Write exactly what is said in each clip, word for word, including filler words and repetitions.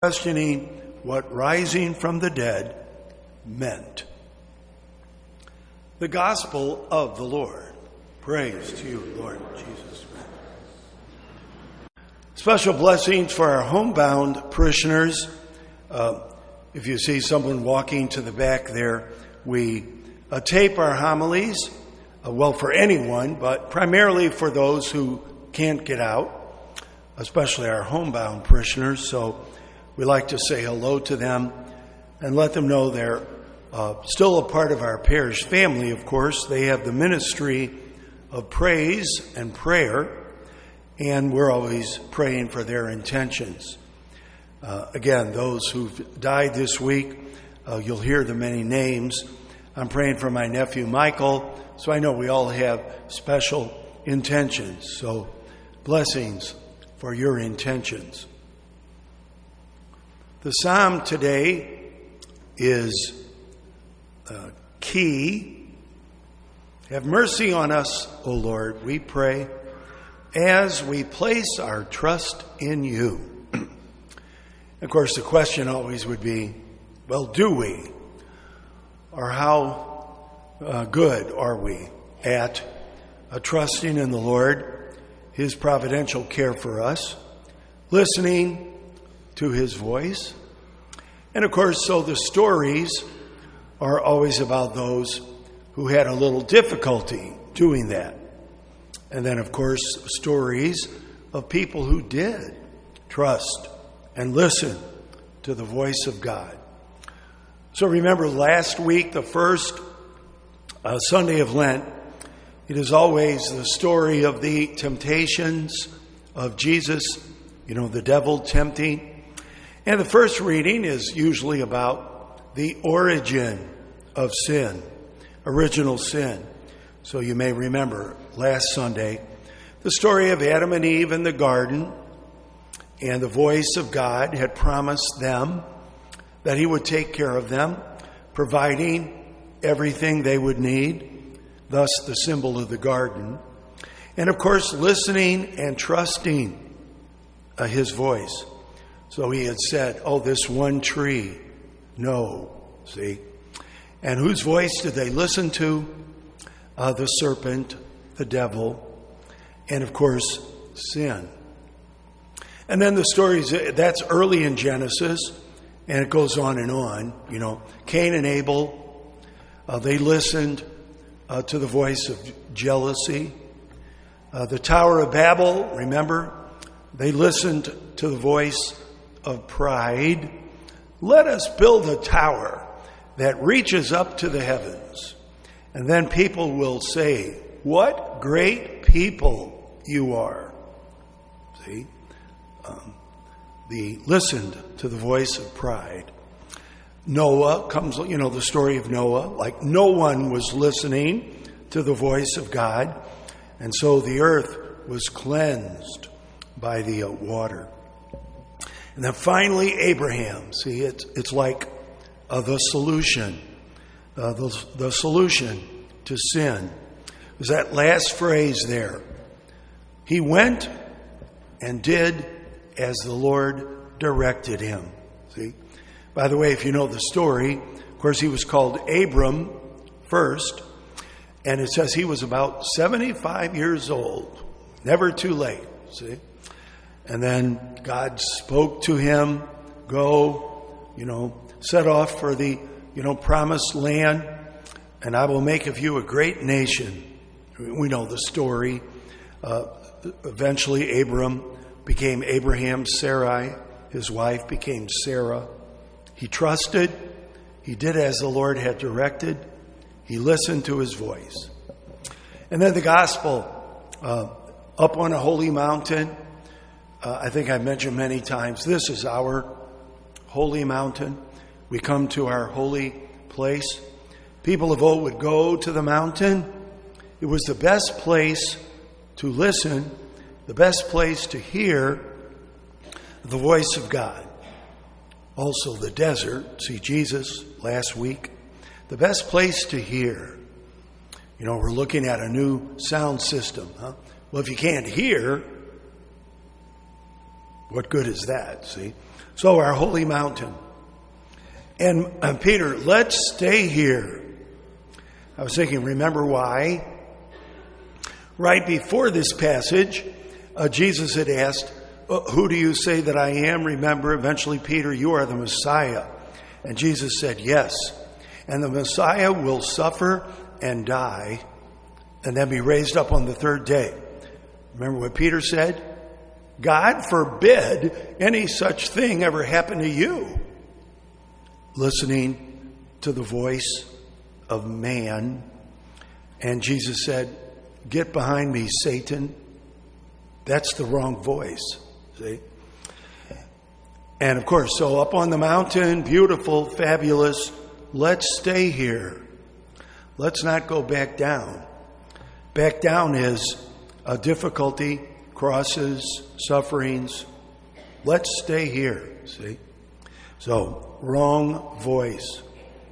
questioning what rising from the dead meant. The Gospel of the Lord. Praise to you, Lord Jesus. Special blessings for our homebound parishioners. Uh, if you see someone walking to the back there, we uh, tape our homilies, uh, well, for anyone, but primarily for those who can't get out, especially our homebound parishioners. So we like to say hello to them and let them know they're uh, still a part of our parish family, of course. They have the ministry of praise and prayer, and we're always praying for their intentions. Uh, again, those who've died this week, uh, you'll hear the many names. I'm praying for my nephew Michael, so I know we all have special intentions. So blessings for your intentions. The psalm today is uh, key. Have mercy on us, O Lord, we pray, as we place our trust in you. Of course, the question always would be, well, do we? Or how uh, good are we at uh, trusting in the Lord, His providential care for us, listening to His voice? And of course, so the stories are always about those who had a little difficulty doing that. And then, of course, stories of people who did trust and listen to the voice of God. So remember last week, the first uh, Sunday of Lent, it is always the story of the temptations of Jesus, you know, the devil tempting. And the first reading is usually about the origin of sin, original sin. So you may remember last Sunday, the story of Adam and Eve in the garden, and the voice of God had promised them that He would take care of them, providing everything they would need, thus the symbol of the garden. And of course, listening and trusting uh, His voice. So He had said, oh, this one tree, no, see? And whose voice did they listen to? Uh, the serpent, the devil, and of course, sin. And then the stories, that's early in Genesis, and it goes on and on. You know, Cain and Abel, uh, they listened uh, to the voice of jealousy. Uh, the Tower of Babel, remember, they listened to the voice of pride. Let us build a tower that reaches up to the heavens. And then people will say, what great people you are. See? Um, the listened to the voice of pride. Noah comes, you know, the story of Noah, like no one was listening to the voice of God. And so the earth was cleansed by the uh, water. And then finally, Abraham. See, it's, it's like uh, the solution, uh, the, the solution to sin. There's that last phrase there. He went and did as the Lord directed him. See? By the way, if you know the story, of course, he was called Abram first. And it says he was about seventy-five years old. Never too late. See? And then God spoke to him, go, you know, set off for the, you know, promised land, and I will make of you a great nation. We know the story. Uh, eventually, Abram became Abraham. Sarai, his wife, became Sarah. He trusted. He did as the Lord had directed. He listened to His voice. And then the gospel, uh, up on a holy mountain. Uh, I think I mentioned many times, this is our holy mountain. We come to our holy place. People of old would go to the mountain. It was the best place to listen, the best place to hear the voice of God. Also the desert, see Jesus last week, the best place to hear. You know, we're looking at a new sound system. Huh? Well, if you can't hear, what good is that, see? So our holy mountain. And uh, Peter, let's stay here. I was thinking, remember why? Right before this passage, uh, Jesus had asked, who do you say that I am? Remember, eventually, Peter, you are the Messiah. And Jesus said, yes. And the Messiah will suffer and die and then be raised up on the third day. Remember what Peter said? God forbid any such thing ever happen to you. Listening to the voice of man. And Jesus said, get behind me, Satan. That's the wrong voice. See? And of course, so up on the mountain, beautiful, fabulous. Let's stay here. Let's not go back down. Back down is a difficulty, crosses, sufferings. Let's stay here. See? So, wrong voice.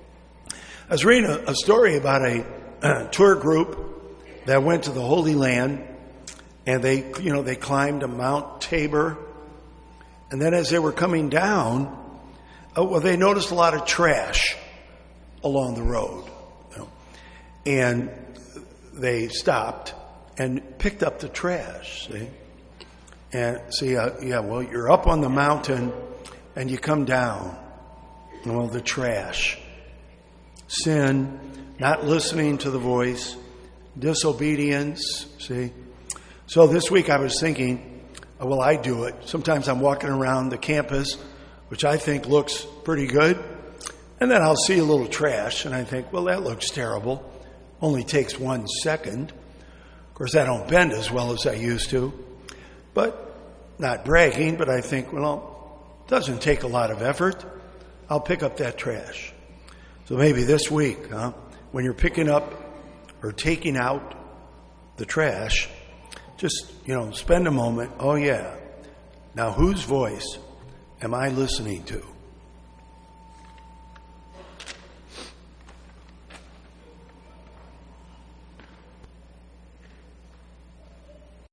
I was reading a, a story about a uh, tour group that went to the Holy Land, and they, you know, they climbed a Mount Tabor, and then as they were coming down, uh, well, they noticed a lot of trash along the road, you know, and they stopped and picked up the trash. See, and see, uh, yeah, well, you're up on the mountain, and you come down. Well, the trash, sin, not listening to the voice, disobedience. See. So this week I was thinking, well, I do it. Sometimes I'm walking around the campus, which I think looks pretty good. And then I'll see a little trash and I think, well, that looks terrible. Only takes one second. Of course, I don't bend as well as I used to. But not bragging, but I think, well, it doesn't take a lot of effort. I'll pick up that trash. So maybe this week, huh, when you're picking up or taking out the trash, just, you know, spend a moment. Oh, yeah. Now, whose voice am I listening to?